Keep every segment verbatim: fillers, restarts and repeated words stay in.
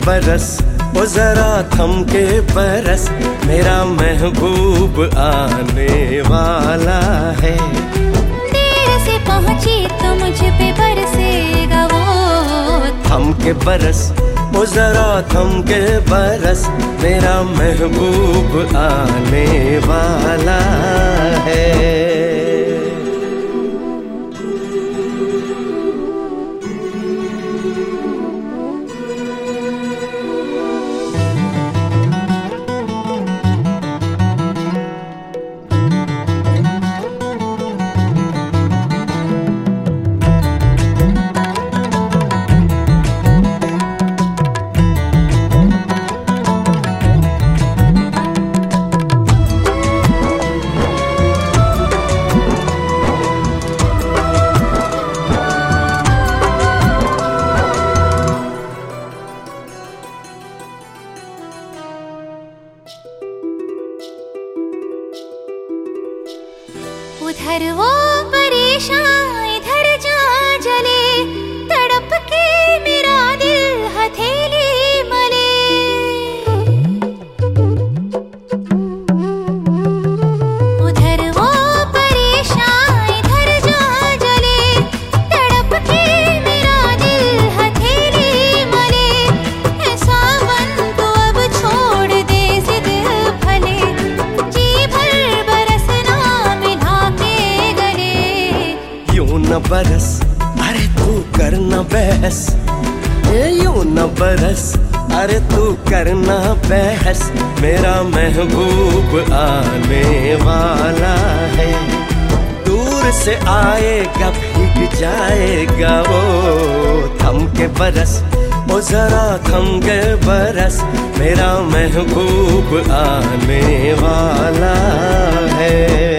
बरस वो जरा थम के बरस, मेरा महबूब आने वाला है। देर से पहुंची तो मुझ पे बरसेगा वो, थम के बरस वो जरा थम के बरस, मेरा महबूब आने वाला है। उधर वो परेशान इधर जा जले, तड़प के मेरा दिल हथेली मले। उधर वो परेशान इधर जा जले, तड़प के मेरा दिल हथेली मले। ऐसा मन तो अब छोड़ दे जिद भले, जी भर बरसना यूं न बरस, अरे तू करना बहस, यूं न बरस, अरे तू करना बहस, मेरा महबूब आने वाला है। दूर से आएगा भीग जाएगा वो, थम के बरस वो जरा थम के बरस, मेरा महबूब आने वाला है।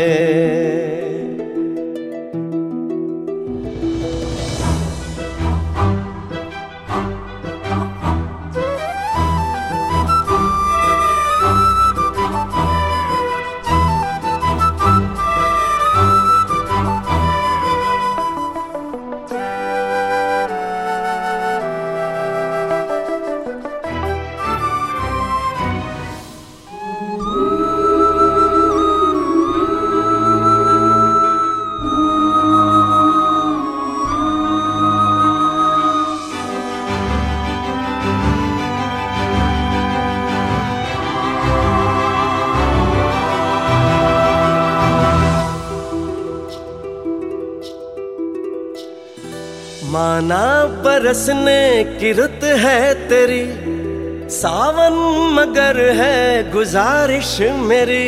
माना बरसने की रुत है तेरी, सावन मगर है गुजारिश मेरी।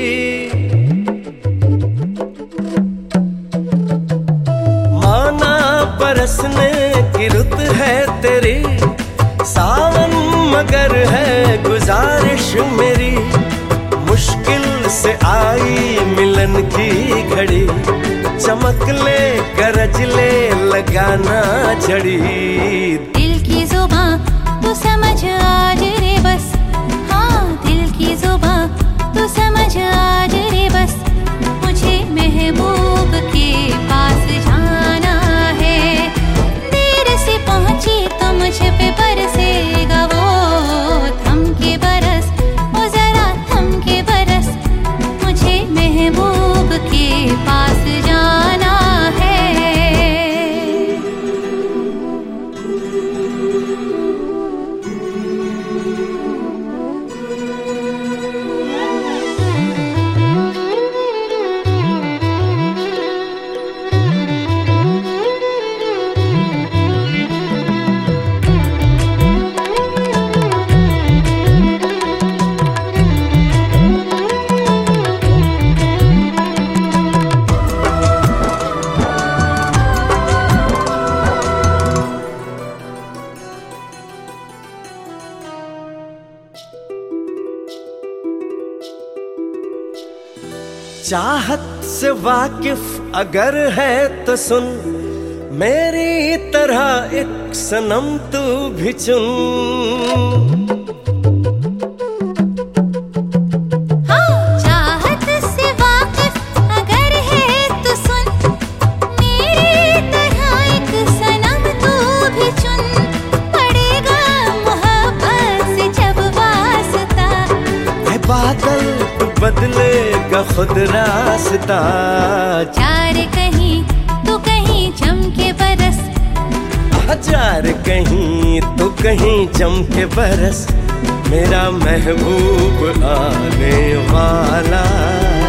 माना बरसने की रुत है तेरी, सावन मगर है गुजारिश मेरी। मुश्किल से आई मिलन की घड़ी, चमक ले गरज ले लगाना झड़ी। दिल की जुबां तू समझ आज रे बस, हाँ दिल की जुबां तू समझ आज रे बस। मुझे महबूब के पास जाना है, देर से पहुंची तो मुझ पे बरसेगा वो। थम के बरस वो जरा थम के बरस, मुझे महबूब के पास जाना है। चाहत से वाकिफ अगर है तो सुन, मेरी तरह एक सनम तू भी चुन। का खुद रास्ता। चार कहीं तो कहीं जम के बरस, हजार कहीं तो कहीं जम के बरस, मेरा महबूब आने वाला।